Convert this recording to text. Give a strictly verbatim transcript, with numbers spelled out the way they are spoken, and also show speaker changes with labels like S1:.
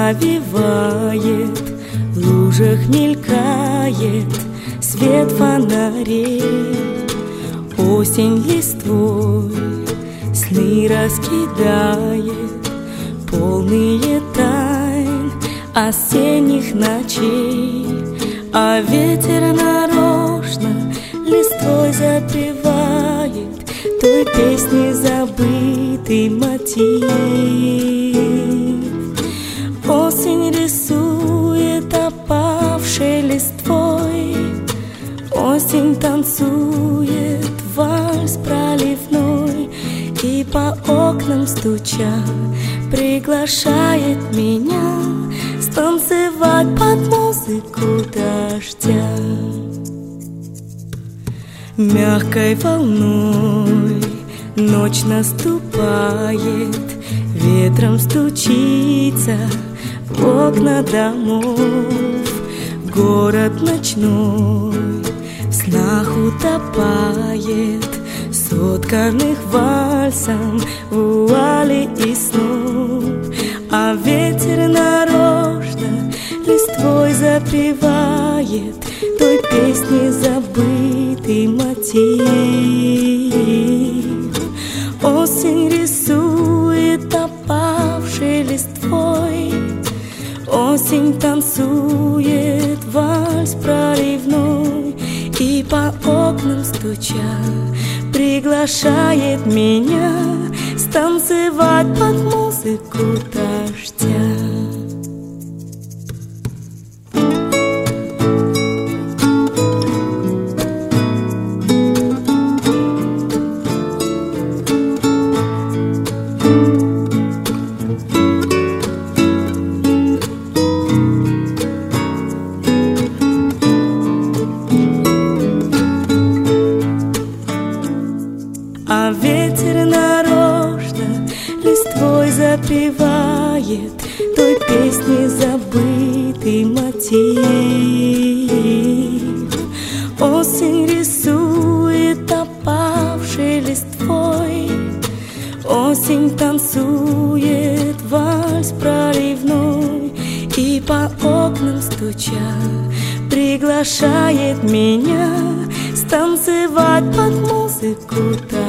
S1: навевает, в лужах мелькает свет фонарей. Осень листвой сны раскидает, полные тайн осенних ночей. А ветер нарочно листвой запевает той песни забытый мотив. Осень рисует опавшей листвой, осень танцует вальс проливной, и по окнам стуча приглашает меня станцевать под музыку дождя. Мягкой волной ночь наступает, ветром стучится в окна домов. Город ночной в снах утопает, сотканных вальсом вуали и снов. А ветер нарочно листвой запевает той песни забытый мотив. Осень рисует опавшей листвой, осень танцует вальс проливной, и по окнам стуча приглашает меня станцевать под музыку дождя. А ветер нарочно листвой запевает той песни забытый мотив. Осень рисует опавшей листвой, осень танцует вальс проливной, и по окнам стуча приглашает меня станцевать под музыку.